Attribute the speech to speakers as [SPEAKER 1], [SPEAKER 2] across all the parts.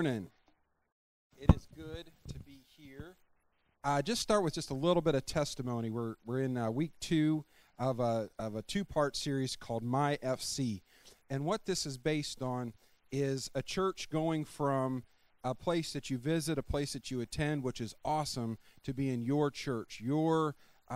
[SPEAKER 1] morning. It is good to be here. Just start with just a little bit of testimony. We're in week 2 of a 2-part series called My FC. And what this is based on is a church going from a place that you visit, a place that you attend, which is awesome, to be in your church, your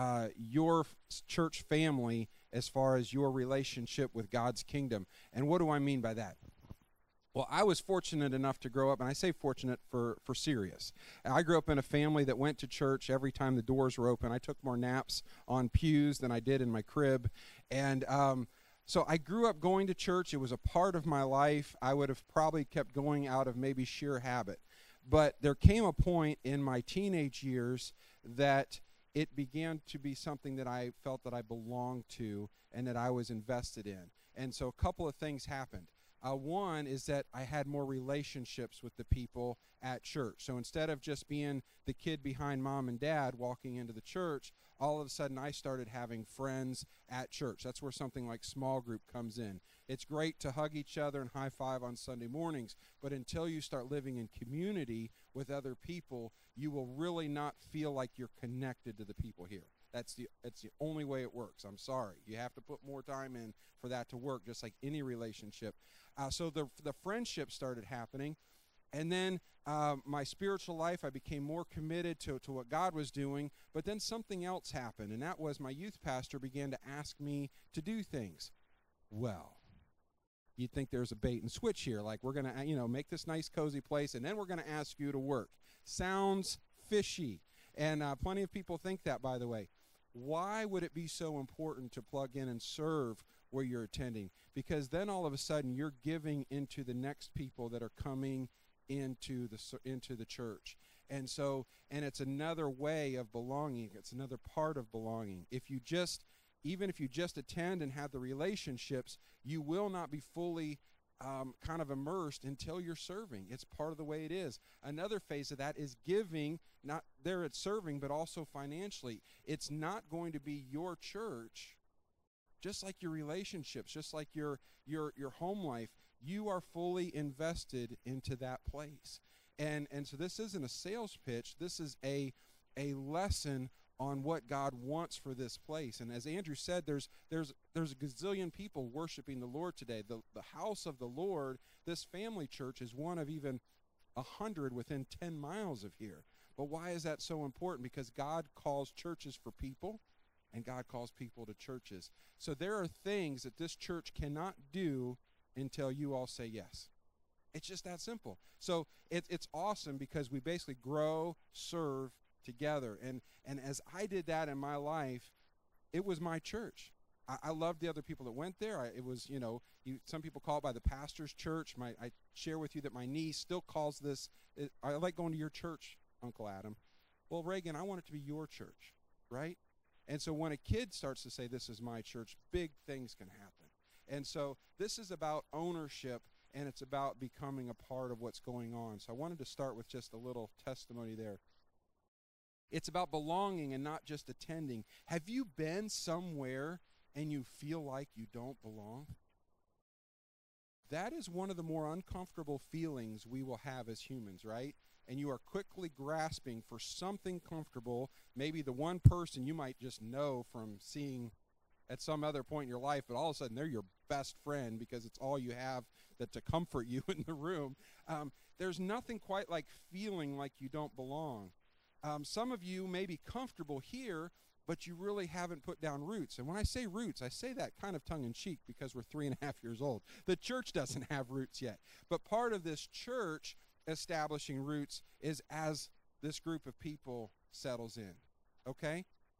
[SPEAKER 1] church family as far as your relationship with God's kingdom. And what do I mean by that? Well, I was fortunate enough to grow up, and I say fortunate for serious. I grew up in a family that went to church every time the doors were open. I took more naps on pews than I did in my crib. And so I grew up going to church. It was a part of my life. I would have probably kept going out of maybe sheer habit. But there came a point in my teenage years that it began to be something that I felt that I belonged to and that I was invested in. And so a couple of things happened. One is that I had more relationships with the people at church. So instead of just being the kid behind mom and dad walking into the church, all of a sudden I started having friends at church. That's where something like small group comes in. It's great to hug each other and high five on Sunday mornings, but until you start living in community with other people, you will really not feel like you're connected to the people here. That's the only way it works. I'm sorry. You have to put more time in for that to work, just like any relationship. So the friendship started happening. And then my spiritual life, I became more committed to what God was doing. But then something else happened, and that was my youth pastor began to ask me to do things. Well, you'd think there's a bait and switch here. Like, we're going to, make this nice, cozy place, and then we're going to ask you to work. Sounds fishy. And plenty of people think that, by the way. Why would it be so important to plug in and serve where you're attending? Because then all of a sudden you're giving into the next people that are coming into the church. And it's another way of belonging. It's another part of belonging. Even if you just attend and have the relationships, you will not be fully kind of immersed until you're serving. It's part of the way it is. Another phase of that is giving, not there at serving, but also financially. It's not going to be your church, just like your relationships, just like your home life. You are fully invested into that place. And so this isn't a sales pitch. This is a lesson on what God wants for this place. And as Andrew said, there's a gazillion people worshiping the Lord today. The house of the Lord, this family church, is one of even 100 within 10 miles of here. But why is that so important? Because God calls churches for people, and God calls people to churches. So there are things that this church cannot do until you all say yes. It's just that simple. So it's awesome because we basically grow, serve together. And as I did that in my life, it was my church. I loved the other people that went there. It was, some people call it by the pastor's church. I share with you that my niece still calls this, I like going to your church, Uncle Adam. Well, Reagan, I want it to be your church, right? And so when a kid starts to say, this is my church, big things can happen. And so this is about ownership, and it's about becoming a part of what's going on. So I wanted to start with just a little testimony there. It's about belonging and not just attending. Have you been somewhere and you feel like you don't belong? That is one of the more uncomfortable feelings we will have as humans, right? And you are quickly grasping for something comfortable, maybe the one person you might just know from seeing at some other point in your life, but all of a sudden they're your best friend because it's all you have to comfort you in the room. There's nothing quite like feeling like you don't belong. Some of you may be comfortable here, but you really haven't put down roots. And when I say roots, I say that kind of tongue-in-cheek because we're 3.5 years old. The church doesn't have roots yet. But part of this church establishing roots is as this group of people settles in. Okay?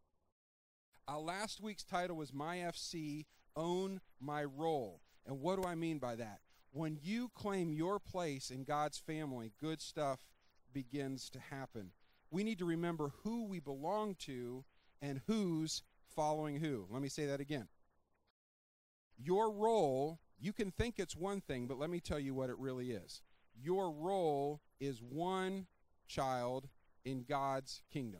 [SPEAKER 1] Last week's title was My FC, Own My Role. And what do I mean by that? When you claim your place in God's family, good stuff begins to happen. We need to remember who we belong to and who's following who. Let me say that again. Your role, you can think it's one thing, but let me tell you what it really is. Your role is one child in God's kingdom.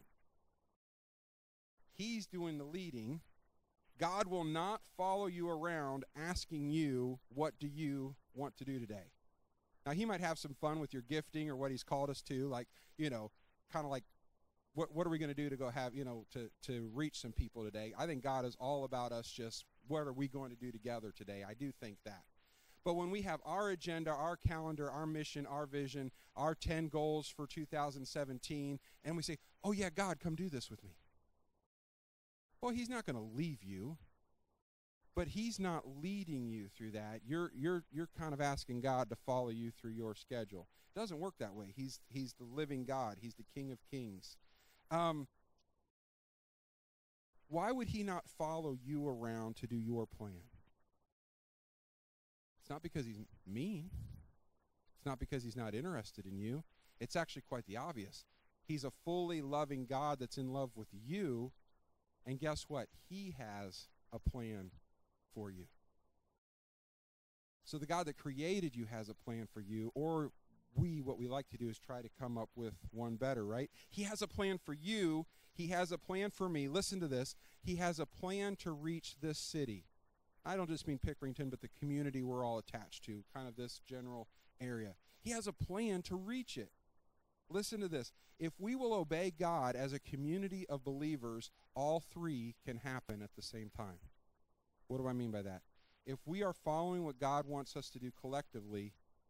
[SPEAKER 1] He's doing the leading. God will not follow you around asking you, what do you want to do today? Now, he might have some fun with your gifting or what he's called us to, like, kind of like, what are we going to do to go have, to reach some people today? I think God is all about us just, what are we going to do together today? I do think that. But when we have our agenda, our calendar, our mission, our vision, our 10 goals for 2017, and we say, oh yeah, God, come do this with me. Well, he's not going to leave you, but he's not leading you through that. You're kind of asking God to follow you through your schedule. It doesn't work that way. He's the living God. He's the King of Kings. Why would he not follow you around to do your plan? It's not because he's mean. It's not because he's not interested in you. It's actually quite the obvious. He's a fully loving God that's in love with you, and guess what? He has a plan for you. So the God that created you has a plan for you, or what we like to do is try to come up with one better, right? He has a plan for you. He has a plan for me. Listen to this. He has a plan to reach this city. I don't just mean Pickerington, but the community we're all attached to, kind of this general area. He has a plan to reach it. Listen to this. If we will obey God as a community of believers, all three can happen at the same time. What do I mean by that? If we are following what God wants us to do collectively,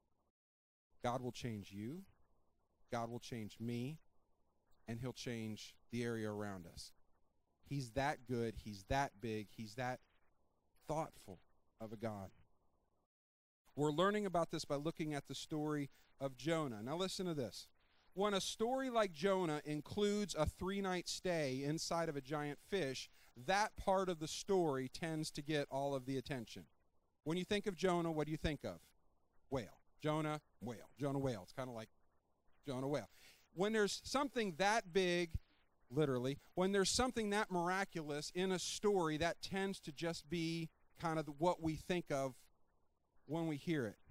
[SPEAKER 1] God will change you, God will change me, and he'll change the area around us. He's that good, he's that big, he's that thoughtful of a God. We're learning about this by looking at the story of Jonah. Now listen to this. When a story like Jonah includes a 3-night stay inside of a giant fish, that part of the story tends to get all of the attention. When you think of Jonah, what do you think of? Whale. Jonah, whale. Jonah, whale. It's kind of like Jonah, whale. When there's something that big, literally, when there's something that miraculous in a story, that tends to just be kind of what we think of when we hear it.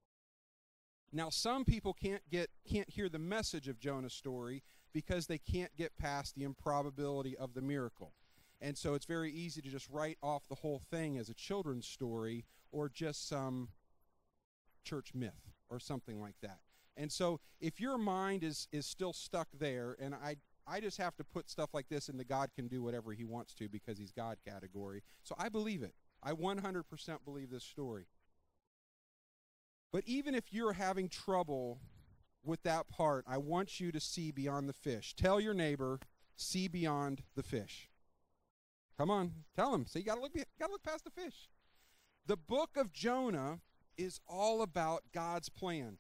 [SPEAKER 1] Now, some people can't hear the message of Jonah's story because they can't get past the improbability of the miracle. And so it's very easy to just write off the whole thing as a children's story or just some church myth or something like that. And so if your mind is still stuck there, and I just have to put stuff like this in the God can do whatever he wants to because he's God category. So I believe it. I 100% believe this story. But even if you're having trouble with that part, I want you to see beyond the fish. Tell your neighbor, see beyond the fish. Come on, tell him. So you got to look past the fish. The book of Jonah is all about God's plan.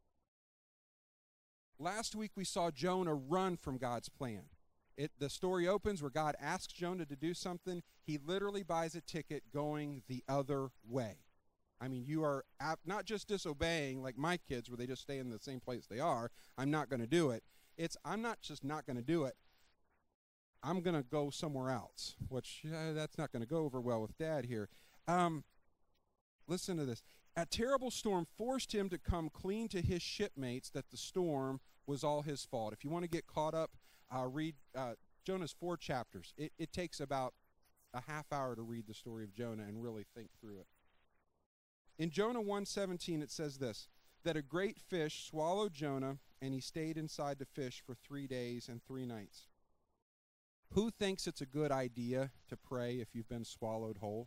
[SPEAKER 1] Last week we saw Jonah run from God's plan. The story opens where God asks Jonah to do something. He literally buys a ticket going the other way. I mean, you are not just disobeying like my kids where they just stay in the same place they are. I'm not going to do it. I'm not just not going to do it. I'm going to go somewhere else, which that's not going to go over well with Dad here. Listen to this. A terrible storm forced him to come clean to his shipmates that the storm was all his fault. If you want to get caught up, read Jonah's 4 chapters. It takes about a half hour to read the story of Jonah and really think through it. In Jonah 1:17, it says this, that a great fish swallowed Jonah, and he stayed inside the fish for 3 days and 3 nights. Who thinks it's a good idea to pray if you've been swallowed whole?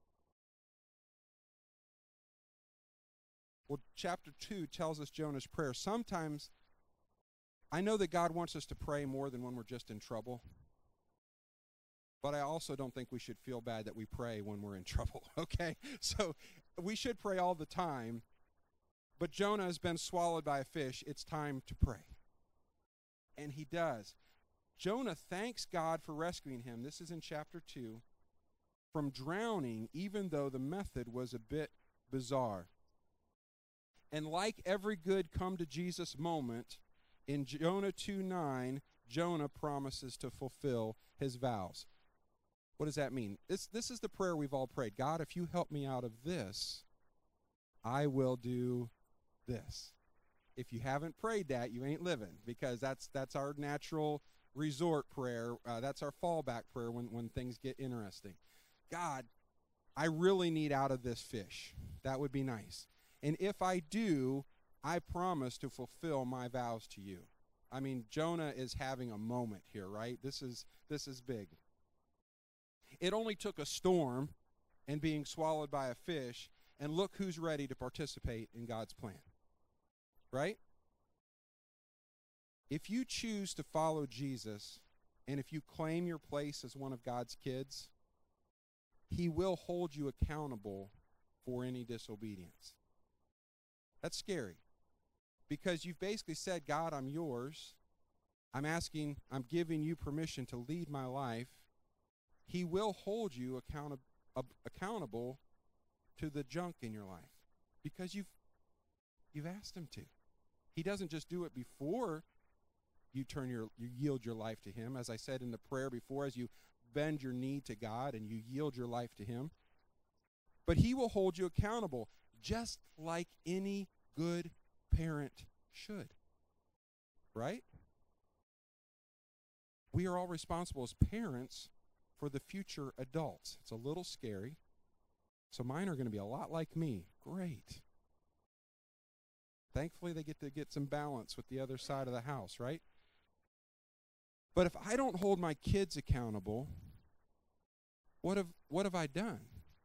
[SPEAKER 1] Well, chapter 2 tells us Jonah's prayer. Sometimes, I know that God wants us to pray more than when we're just in trouble. But I also don't think we should feel bad that we pray when we're in trouble, okay? So we should pray all the time. But Jonah has been swallowed by a fish. It's time to pray. And he does. Jonah thanks God for rescuing him. This is in chapter 2. From drowning, even though the method was a bit bizarre. And like every good come to Jesus moment, in Jonah 2:9, Jonah promises to fulfill his vows. What does that mean? This is the prayer we've all prayed. God, if you help me out of this, I will do this. If you haven't prayed that, you ain't living, because that's our natural resort prayer. That's our fallback prayer when things get interesting. God, I really need out of this fish. That would be nice. And if I do, I promise to fulfill my vows to you. I mean, Jonah is having a moment here, right? This is big. It only took a storm and being swallowed by a fish, and look who's ready to participate in God's plan. Right? If you choose to follow Jesus, and if you claim your place as one of God's kids, he will hold you accountable for any disobedience. That's scary. Because you've basically said, God, I'm yours. I'm giving you permission to lead my life. He will hold you accountable to the junk in your life because you've asked him to. He doesn't just do it before you yield your life to him. As I said in the prayer before, as you bend your knee to God and you yield your life to him. But he will hold you accountable just like any good parent should. Right? We are all responsible as parents for the future adults. It's a little scary. So mine are going to be a lot like me. Great. Thankfully, they get some balance with the other side of the house, right? But if I don't hold my kids accountable, what have I done?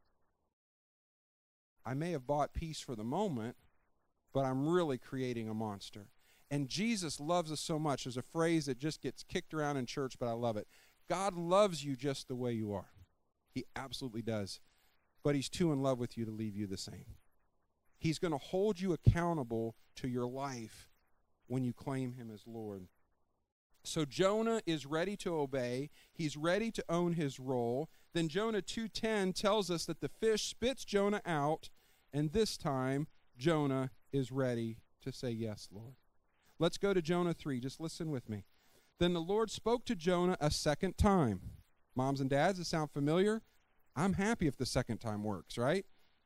[SPEAKER 1] I may have bought peace for the moment, but I'm really creating a monster. And Jesus loves us so much. There's a phrase that just gets kicked around in church, but I love it. God loves you just the way you are. He absolutely does. But he's too in love with you to leave you the same. He's going to hold you accountable to your life when you claim him as Lord. So Jonah is ready to obey. He's ready to own his role. Then Jonah 2:10 tells us that the fish spits Jonah out, and this time Jonah is ready to say, yes, Lord. Let's go to Jonah 3. Just listen with me. Then the Lord spoke to Jonah a second time. Moms and dads, does it sound familiar? I'm happy if the second time works, right?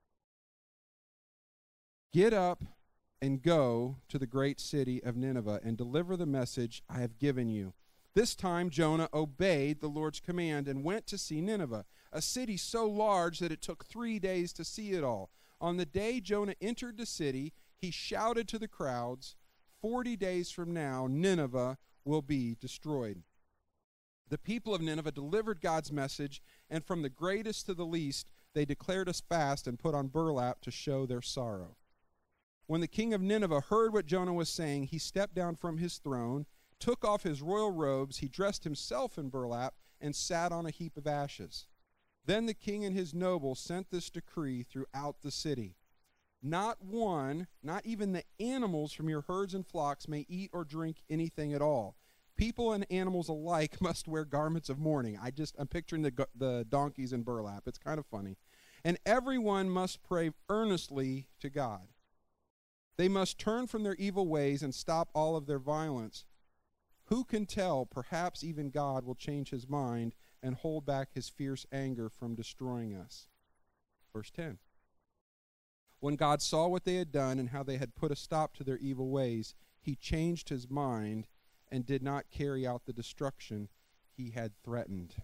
[SPEAKER 1] Get up and go to the great city of Nineveh and deliver the message I have given you. This time Jonah obeyed the Lord's command and went to see Nineveh, a city so large that it took 3 days to see it all. On the day Jonah entered the city, he shouted to the crowds, 40 days from now, Nineveh will be destroyed. The people of Nineveh delivered God's message, and from the greatest to the least, they declared a fast and put on burlap to show their sorrow. When the king of Nineveh heard what Jonah was saying, he stepped down from his throne, took off his royal robes, he dressed himself in burlap, and sat on a heap of ashes. Then the king and his nobles sent this decree throughout the city. Not one, not even the animals from your herds and flocks may eat or drink anything at all. People and animals alike must wear garments of mourning. I'm picturing the donkeys in burlap. It's kind of funny. And everyone must pray earnestly to God. They must turn from their evil ways and stop all of their violence. Who can tell? Perhaps even God will change his mind and hold back his fierce anger from destroying us. Verse 10. When God saw what they had done and how they had put a stop to their evil ways, he changed his mind and did not carry out the destruction he had threatened.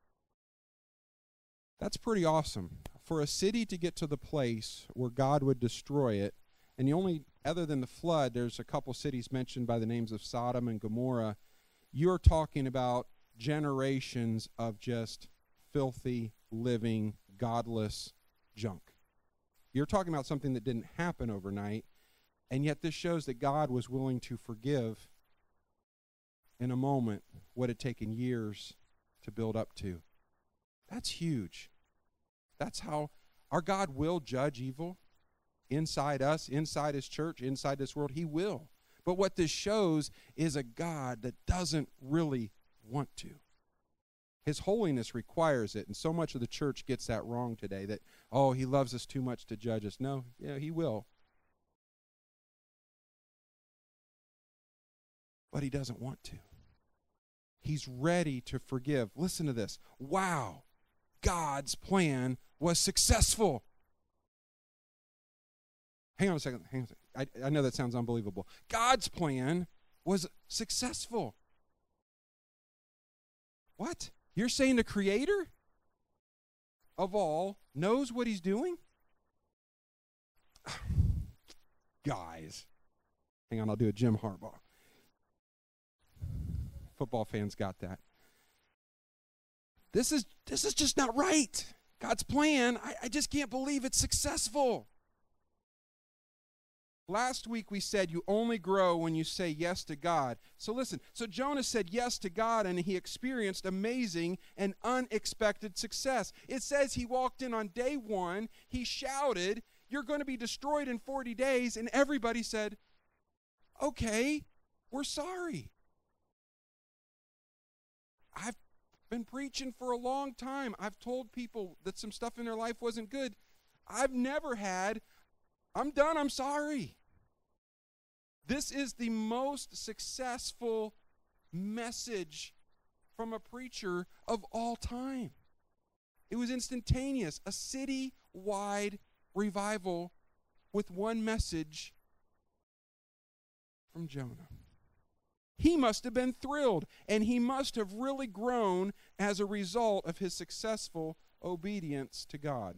[SPEAKER 1] That's pretty awesome. For a city to get to the place where God would destroy it, and other than the flood, there's a couple cities mentioned by the names of Sodom and Gomorrah, you're talking about generations of just filthy, living, godless junk. You're talking about something that didn't happen overnight, and yet this shows that God was willing to forgive in a moment what had taken years to build up to. That's huge. That's how our God will judge evil inside us, inside his church, inside this world. He will. But what this shows is a God that doesn't really want to. His holiness requires it, and so much of the church gets that wrong today, that, oh, he loves us too much to judge us. No, he will. But he doesn't want to. He's ready to forgive. Listen to this. Wow, God's plan was successful. Hang on a second. I know that sounds unbelievable. God's plan was successful. What? You're saying the creator of all knows what he's doing? Guys, Hang on, I'll do a Jim Harbaugh. Football fans got that. This is just not right. God's plan, I just can't believe it's successful. Last week we said you only grow when you say yes to God. So listen, so Jonah said yes to God and he experienced amazing and unexpected success. It says he walked in on day 1, he shouted, "You're going to be destroyed in 40 days," and everybody said, "Okay, we're sorry." I've been preaching for a long time. I've told people that some stuff in their life wasn't good. I've never had, "I'm done, I'm sorry." This is the most successful message from a preacher of all time. It was instantaneous, a city-wide revival with one message from Jonah. He must have been thrilled, and he must have really grown as a result of his successful obedience to God.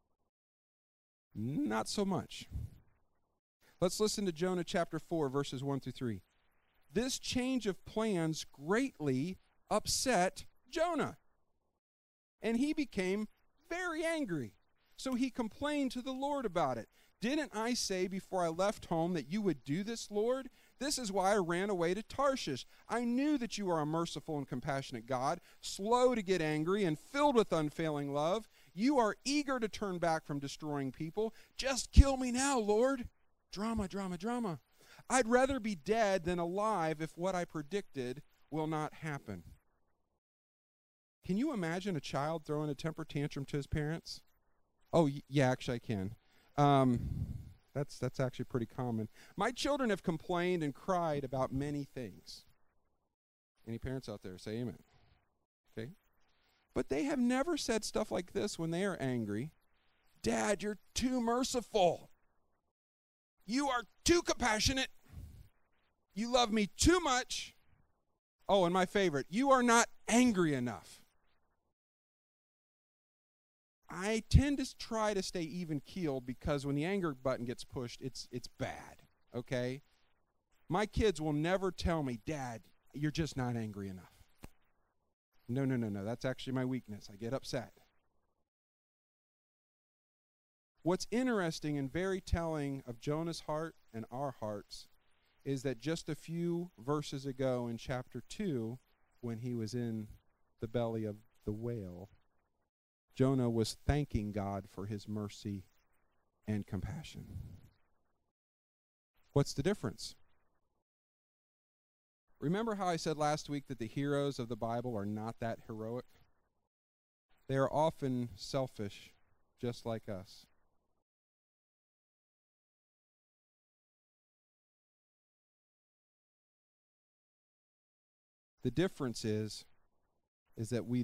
[SPEAKER 1] Not so much. Let's listen to Jonah chapter 4, verses 1 through 3. This change of plans greatly upset Jonah, and he became very angry. So he complained to the Lord about it. "Didn't I say before I left home that you would do this, Lord? This is why I ran away to Tarshish. I knew that you are a merciful and compassionate God, slow to get angry and filled with unfailing love. You are eager to turn back from destroying people. Just kill me now, Lord." Drama, drama, drama. "I'd rather be dead than alive if what I predicted will not happen." Can you imagine a child throwing a temper tantrum to his parents? Oh, yeah, actually I can. That's actually pretty common. My children have complained and cried about many things. Any parents out there, say amen. Okay? But they have never said stuff like this when they are angry. "Dad, you're too merciful. You are too compassionate. You love me too much." Oh, and my favorite, "You are not angry enough." I tend to try to stay even-keeled because when the anger button gets pushed, it's bad, okay? My kids will never tell me, "Dad, you're just not angry enough." No. That's actually my weakness. I get upset. What's interesting and very telling of Jonah's heart and our hearts is that just a few verses ago in chapter 2, when he was in the belly of the whale, Jonah was thanking God for his mercy and compassion. What's the difference? Remember how I said last week that the heroes of the Bible are not that heroic? They are often selfish, just like us. The difference is that we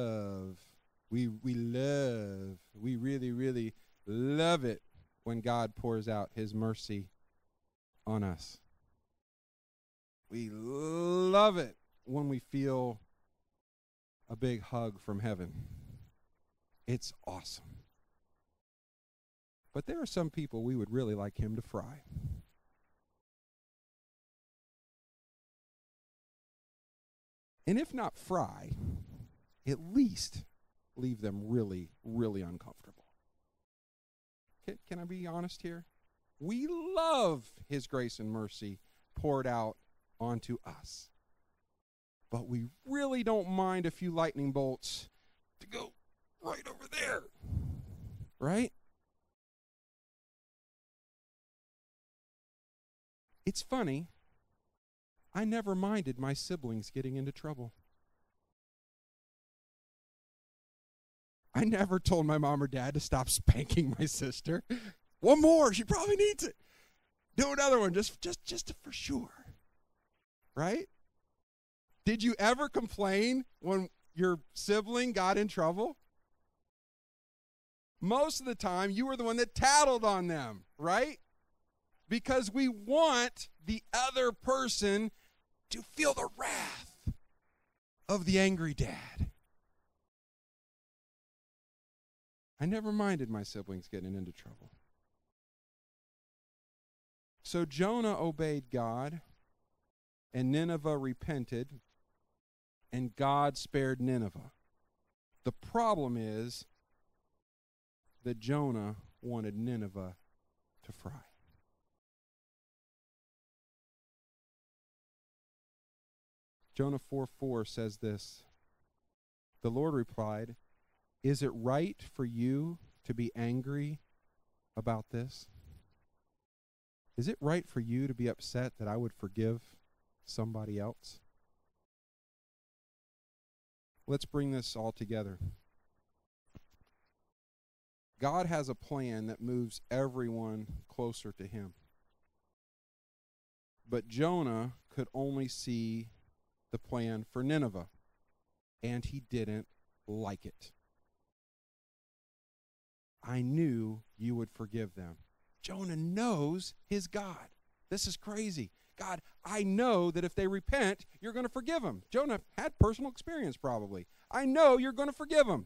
[SPEAKER 1] really, really love it when God pours out his mercy on us. We love it when we feel a big hug from heaven. It's awesome. But there are some people we would really like him to fry. And if not fry, at least leave them really, really uncomfortable. Can I be honest here? We love his grace and mercy poured out onto us. But we really don't mind a few lightning bolts to go right over there. Right? It's funny. I never minded my siblings getting into trouble. I never told my mom or dad to stop spanking my sister. One more, she probably needs it. Do another one, just for sure. Right? Did you ever complain when your sibling got in trouble? Most of the time, you were the one that tattled on them, right? Because we want the other person to feel the wrath of the angry dad. I never minded my siblings getting into trouble. So Jonah obeyed God, and Nineveh repented, and God spared Nineveh. The problem is that Jonah wanted Nineveh to fry. Jonah 4:4 says this. The Lord replied, "Is it right for you to be angry about this? Is it right for you to be upset that I would forgive somebody else?" Let's bring this all together. God has a plan that moves everyone closer to him. But Jonah could only see the plan for Nineveh, and he didn't like it. I knew you would forgive them. Jonah knows his God. This is crazy. God, I know that if they repent, you're going to forgive them. Jonah had personal experience probably. I know you're going to forgive them.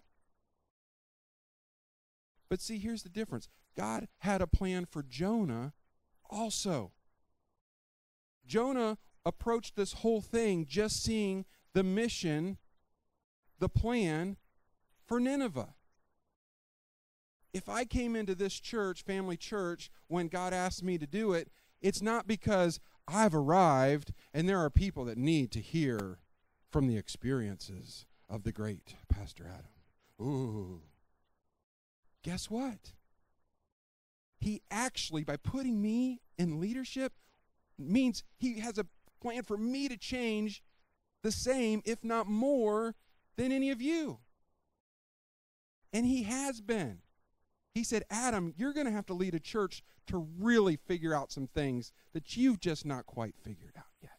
[SPEAKER 1] But see, here's the difference. God had a plan for Jonah also. Jonah approached this whole thing just seeing the mission, the plan for Nineveh. If I came into this church, family church, when God asked me to do it, it's not because I've arrived and there are people that need to hear from the experiences of the great Pastor Adam. Ooh. Guess what? He actually, by putting me in leadership, means he has a plan for me to change the same, if not more, than any of you. And he has been. He said, Adam, you're going to have to lead a church to really figure out some things that you've just not quite figured out yet.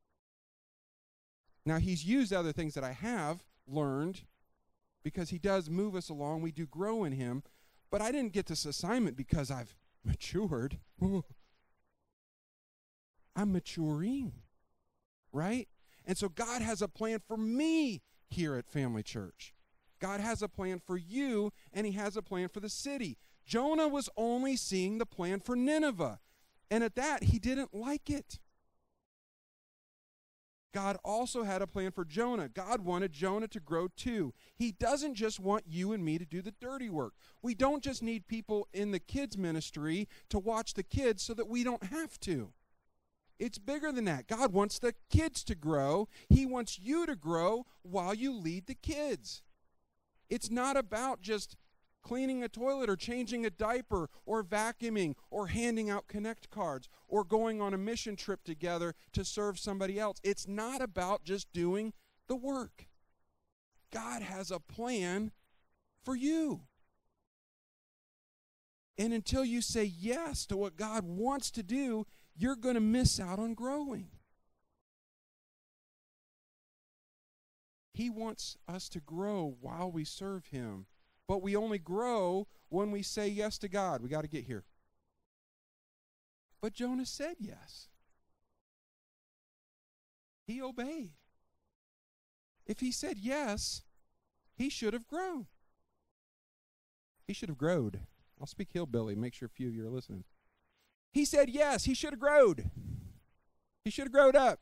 [SPEAKER 1] Now, he's used other things that I have learned because he does move us along. We do grow in him. But I didn't get this assignment because I've matured. I'm maturing, right? And so God has a plan for me here at Family Church. God has a plan for you, and he has a plan for the city. Jonah was only seeing the plan for Nineveh, and at that, he didn't like it. God also had a plan for Jonah. God wanted Jonah to grow too. He doesn't just want you and me to do the dirty work. We don't just need people in the kids' ministry to watch the kids so that we don't have to. It's bigger than that. God wants the kids to grow. He wants you to grow while you lead the kids. It's not about just cleaning a toilet or changing a diaper or vacuuming or handing out Connect cards or going on a mission trip together to serve somebody else. It's not about just doing the work. God has a plan for you. And until you say yes to what God wants to do, you're going to miss out on growing. He wants us to grow while we serve him. But we only grow when we say yes to God. We got to get here. But Jonah said yes. He obeyed. If he said yes, he should have grown. He should have growed. I'll speak hillbilly, make sure a few of you are listening. He said yes, he should have growed. He should have growed up.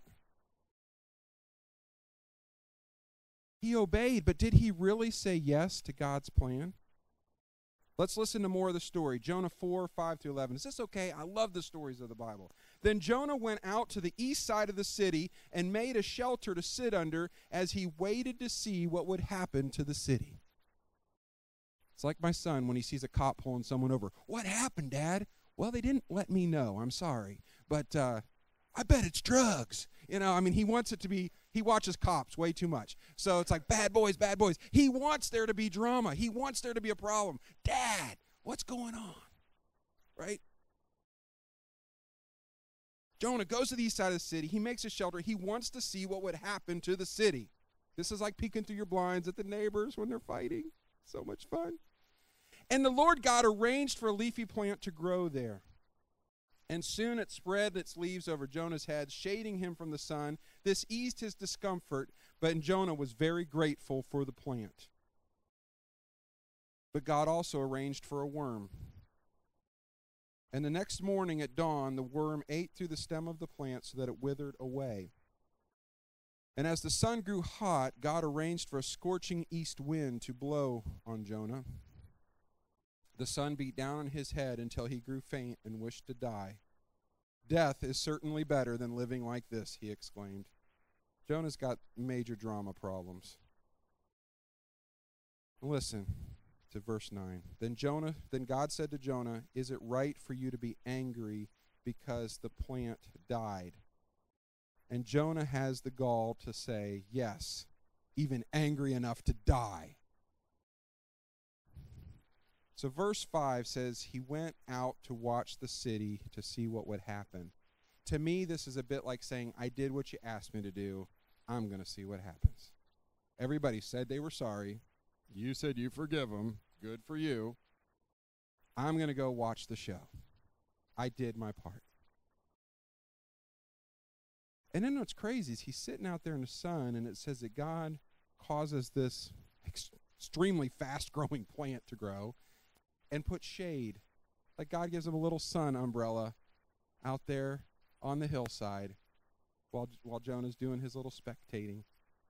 [SPEAKER 1] He obeyed, but did he really say yes to God's plan? Let's listen to more of the story. Jonah 4:5-11. Is this okay? I love the stories of the Bible. Then Jonah went out to the east side of the city and made a shelter to sit under as he waited to see what would happen to the city. It's like my son when he sees a cop pulling someone over. What happened, Dad? Well, they didn't let me know. I'm sorry. But I bet it's drugs. You know, I mean, he wants it to be, he watches Cops way too much. So it's like, bad boys, bad boys. He wants there to be drama. He wants there to be a problem. Dad, what's going on? Right? Jonah goes to the east side of the city. He makes a shelter. He wants to see what would happen to the city. This is like peeking through your blinds at the neighbors when they're fighting. So much fun. And the Lord God arranged for a leafy plant to grow there. And soon it spread its leaves over Jonah's head, shading him from the sun. This eased his discomfort, but Jonah was very grateful for the plant. But God also arranged for a worm. And the next morning at dawn, the worm ate through the stem of the plant so that it withered away. And as the sun grew hot, God arranged for a scorching east wind to blow on Jonah. The sun beat down on his head until he grew faint and wished to die. Death is certainly better than living like this, he exclaimed. Jonah's got major drama problems. Listen to verse 9. Then God said to Jonah, "Is it right for you to be angry because the plant died?" And Jonah has the gall to say, yes, even angry enough to die. So verse 5 says, he went out to watch the city to see what would happen. To me, this is a bit like saying, I did what you asked me to do. I'm going to see what happens. Everybody said they were sorry. You said you forgive them. Good for you. I'm going to go watch the show. I did my part. And then what's crazy is he's sitting out there in the sun, and it says that God causes this extremely fast-growing plant to grow and put shade. Like God gives him a little sun umbrella out there on the hillside while Jonah's doing his little spectating.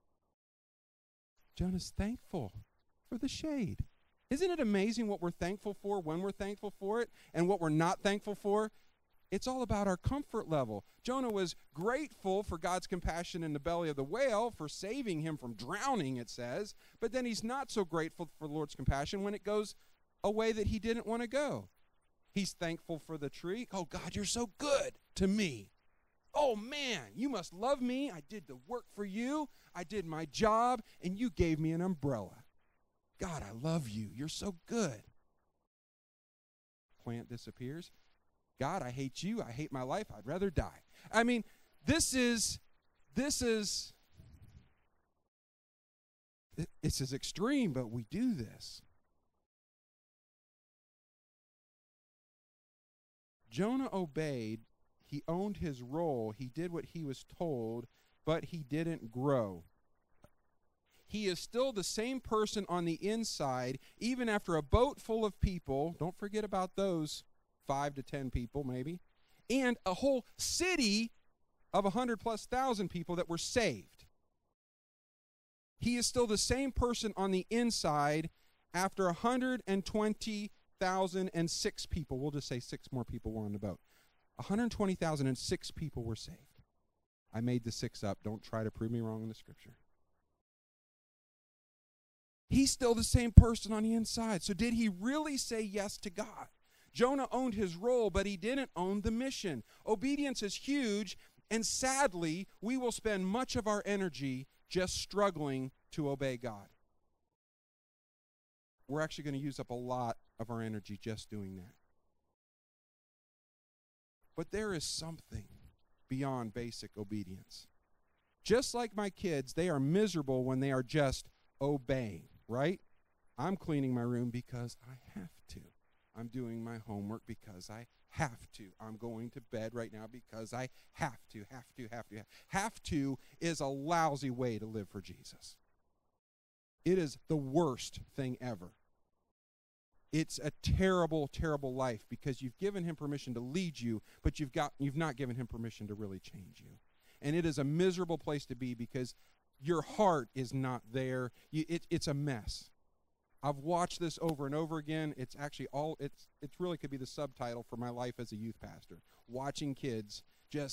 [SPEAKER 1] Jonah's thankful for the shade. Isn't it amazing what we're thankful for when we're thankful for it and what we're not thankful for? It's all about our comfort level. Jonah was grateful for God's compassion in the belly of the whale for saving him from drowning, it says. But then he's not so grateful for the Lord's compassion when it goes a way that he didn't want to go. He's thankful for the tree. Oh, God, you're so good to me. Oh, man, you must love me. I did the work for you. I did my job, and you gave me an umbrella. God, I love you. You're so good. Plant disappears. God, I hate you. I hate my life. I'd rather die. I mean, this is extreme, but we do this. Jonah obeyed. He owned his role. He did what he was told, but he didn't grow. He is still the same person on the inside, even after a boat full of people. Don't forget about those 5 to 10 people maybe, and a whole city of 100,000+ people that were saved. He is still the same person on the inside after 120,006 people. We'll just say 6 more people were on the boat. 120,006 people were saved. I made the 6 up. Don't try to prove me wrong in the scripture. He's still the same person on the inside. So did he really say yes to God? Jonah owned his role, but he didn't own the mission. Obedience is huge, and sadly, we will spend much of our energy just struggling to obey God. We're actually going to use up a lot of our energy just doing that. But there is something beyond basic obedience. Just like my kids, they are miserable when they are just obeying, right? I'm cleaning my room because I have to. I'm doing my homework because I have to. I'm going to bed right now because I have to. Have to is a lousy way to live for Jesus. It is the worst thing ever. It's a terrible, terrible life because you've given him permission to lead you, but you've not given him permission to really change you. And it is a miserable place to be because your heart is not there. It's a mess. I've watched this over and over again. It's actually it really could be the subtitle for my life as a youth pastor. Watching kids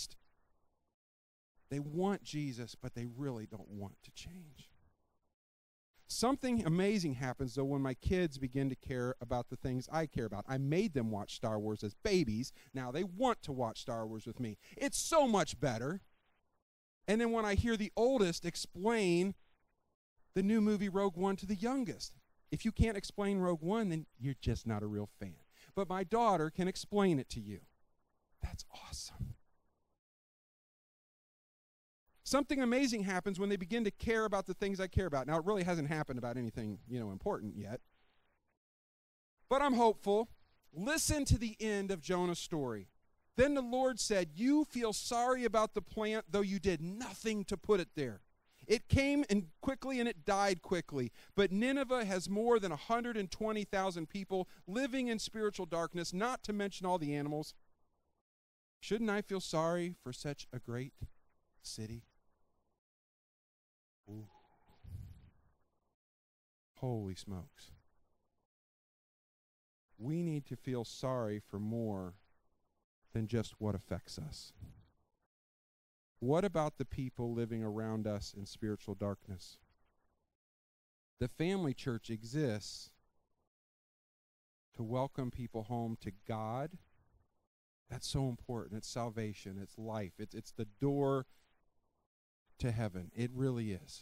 [SPEAKER 1] they want Jesus, but they really don't want to change. Something amazing happens, though, when my kids begin to care about the things I care about. I made them watch Star Wars as babies. Now they want to watch Star Wars with me. It's so much better. And then when I hear the oldest explain the new movie Rogue One to the youngest, if you can't explain Rogue One, then you're just not a real fan. But my daughter can explain it to you. That's awesome. Something amazing happens when they begin to care about the things I care about. Now, it really hasn't happened about anything, important yet. But I'm hopeful. Listen to the end of Jonah's story. Then the Lord said, "You feel sorry about the plant, though you did nothing to put it there. It came and quickly and it died quickly. But Nineveh has more than 120,000 people living in spiritual darkness, not to mention all the animals. Shouldn't I feel sorry for such a great city? Ooh. Holy smokes. We need to feel sorry for more than just what affects us. What about the people living around us in spiritual darkness? The family church exists to welcome people home to God. That's so important. It's salvation. It's life. It's the door to heaven. It really is.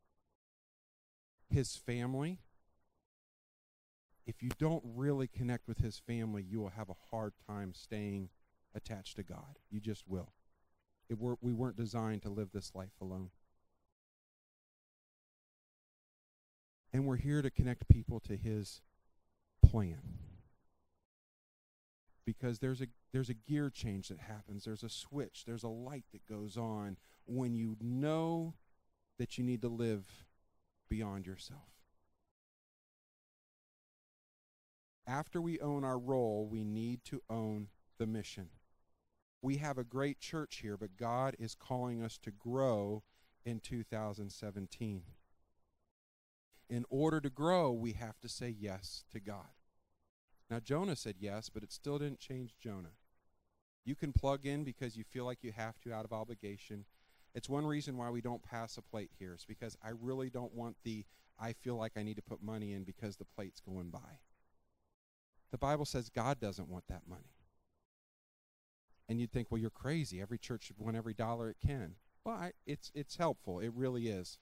[SPEAKER 1] His family. If you don't really connect with his family, you will have a hard time staying attached to God. You just will. We weren't designed to live this life alone. And we're here to connect people to his plan. Because there's a gear change that happens. There's a switch. There's a light that goes on when you know that you need to live beyond yourself. After we own our role, we need to own the mission. We have a great church here, but God is calling us to grow in 2017. In order to grow, we have to say yes to God. Now, Jonah said yes, but it still didn't change Jonah. You can plug in because you feel like you have to out of obligation. It's one reason why we don't pass a plate here. It's because I really don't want I feel like I need to put money in because the plate's going by. The Bible says God doesn't want that money. And you'd think, well, you're crazy. Every church should want every dollar it can. Well, it's helpful. It really is.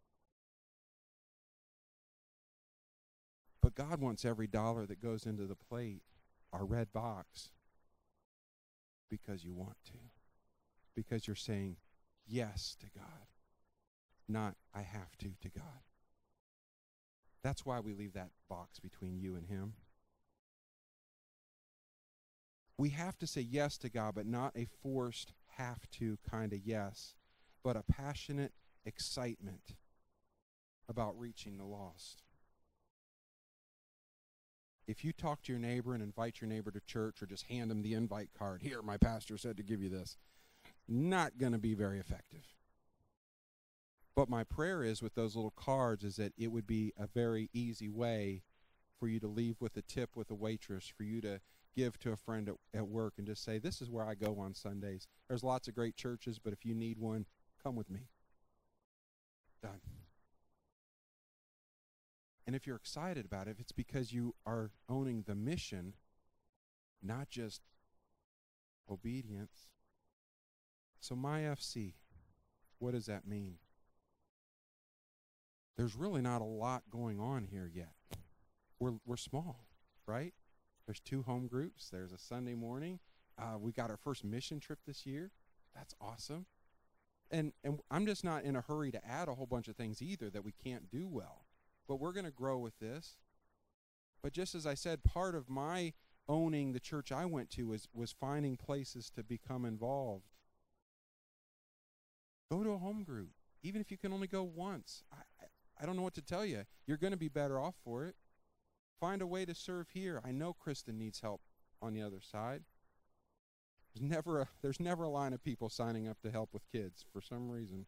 [SPEAKER 1] But God wants every dollar that goes into the plate, our red box, because you want to. Because you're saying yes to God, not I have to God. That's why we leave that box between you and him. We have to say yes to God, but not a forced have to kind of yes, but a passionate excitement about reaching the lost. If you talk to your neighbor and invite your neighbor to church or just hand them the invite card, here, my pastor said to give you this, not going to be very effective. But my prayer is with those little cards is that it would be a very easy way for you to leave with a tip with a waitress, for you to give to a friend at work and just say, this is where I go on Sundays. There's lots of great churches, but if you need one, come with me. Done. And if you're excited about it, if it's because you are owning the mission, not just obedience. So my FC, what does that mean? There's really not a lot going on here yet. We're small, right? There's 2 home groups. There's a Sunday morning. We got our first mission trip this year. That's awesome. And I'm just not in a hurry to add a whole bunch of things either that we can't do well. But we're going to grow with this. But just as I said, part of my owning the church I went to was finding places to become involved. Go to a home group, even if you can only go once. I don't know what to tell you. You're going to be better off for it. Find a way to serve here. I know Kristen needs help on the other side. There's never a line of people signing up to help with kids for some reason.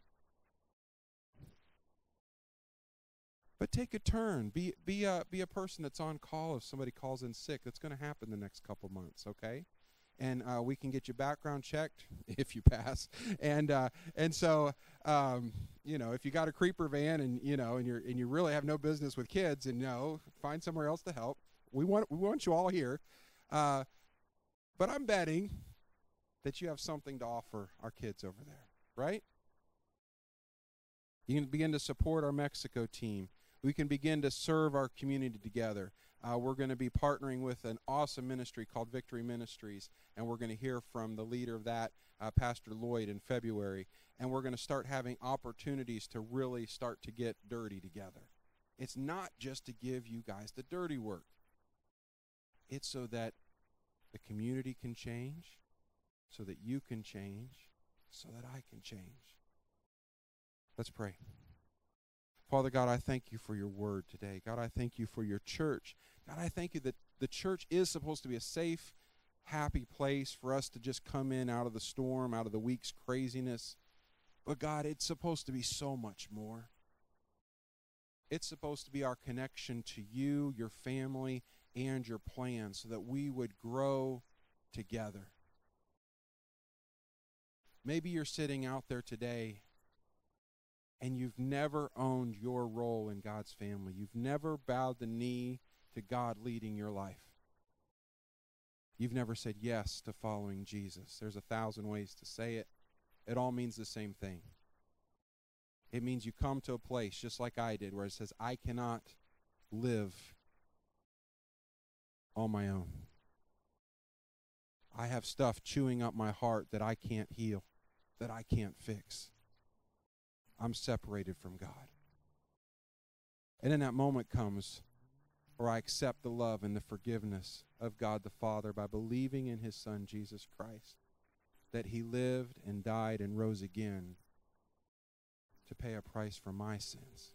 [SPEAKER 1] But take a turn. Be a person that's on call if somebody calls in sick. That's going to happen the next couple months, okay? And we can get your background checked if you pass. And so if you got a creeper van and you really have no business with kids, and find somewhere else to help. We want you all here. But I'm betting that you have something to offer our kids over there, right? You can begin to support our Mexico team. We can begin to serve our community together. We're going to be partnering with an awesome ministry called Victory Ministries, and we're going to hear from the leader of that, Pastor Lloyd, in February. And we're going to start having opportunities to really start to get dirty together. It's not just to give you guys the dirty work. It's so that the community can change, so that you can change, so that I can change. Let's pray. Father God, I thank you for your word today. God, I thank you for your church. God, I thank you that the church is supposed to be a safe, happy place for us to just come in out of the storm, out of the week's craziness. But God, it's supposed to be so much more. It's supposed to be our connection to you, your family, and your plan so that we would grow together. Maybe you're sitting out there today and you've never owned your role in God's family. You've never bowed the knee to God leading your life. You've never said yes to following Jesus. There's 1,000 ways to say it. It all means the same thing. It means you come to a place, just like I did, where it says, I cannot live on my own. I have stuff chewing up my heart that I can't heal, that I can't fix. I'm separated from God. And then that moment comes where I accept the love and the forgiveness of God the Father by believing in his Son, Jesus Christ, that he lived and died and rose again to pay a price for my sins,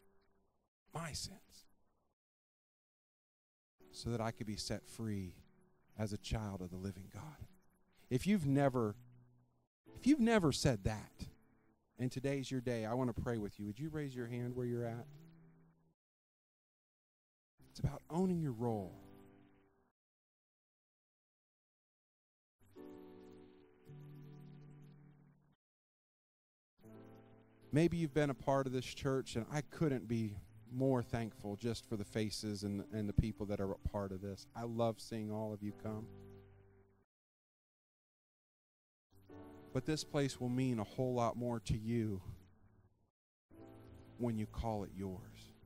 [SPEAKER 1] so that I could be set free as a child of the living God. If you've never said that, and today's your day, I want to pray with you. Would you raise your hand where you're at? It's about owning your role. Maybe you've been a part of this church, and I couldn't be more thankful just for the faces and the people that are a part of this. I love seeing all of you come. But this place will mean a whole lot more to you when you call it yours.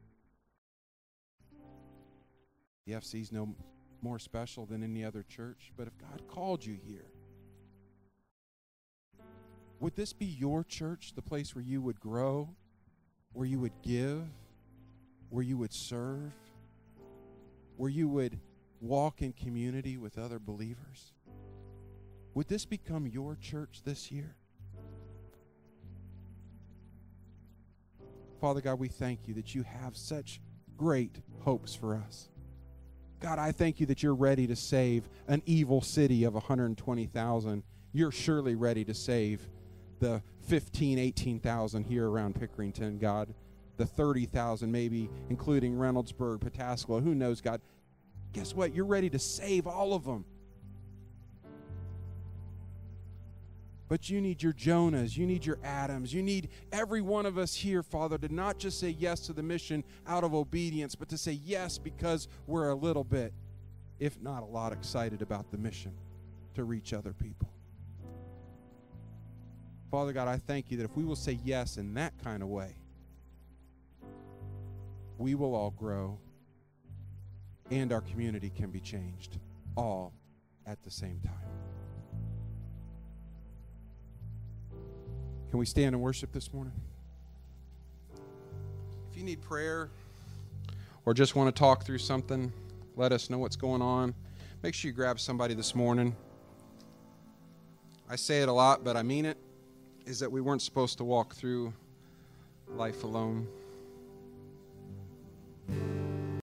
[SPEAKER 1] The FC's no more special than any other church, but if God called you here, would this be your church, the place where you would grow, where you would give, where you would serve, where you would walk in community with other believers? Would this become your church this year? Father God, we thank you that you have such great hopes for us. God, I thank you that you're ready to save an evil city of 120,000. You're surely ready to save the 15,000, 18,000 here around Pickerington, God. The 30,000 maybe, including Reynoldsburg, Pataskala, who knows, God. Guess what? You're ready to save all of them. But you need your Jonahs, you need your Adams, you need every one of us here, Father, to not just say yes to the mission out of obedience, but to say yes because we're a little bit, if not a lot, excited about the mission to reach other people. Father God, I thank you that if we will say yes in that kind of way, we will all grow and our community can be changed all at the same time. Can we stand and worship this morning? If you need prayer or just want to talk through something, let us know what's going on. Make sure you grab somebody this morning. I say it a lot, but I mean it, is that we weren't supposed to walk through life alone.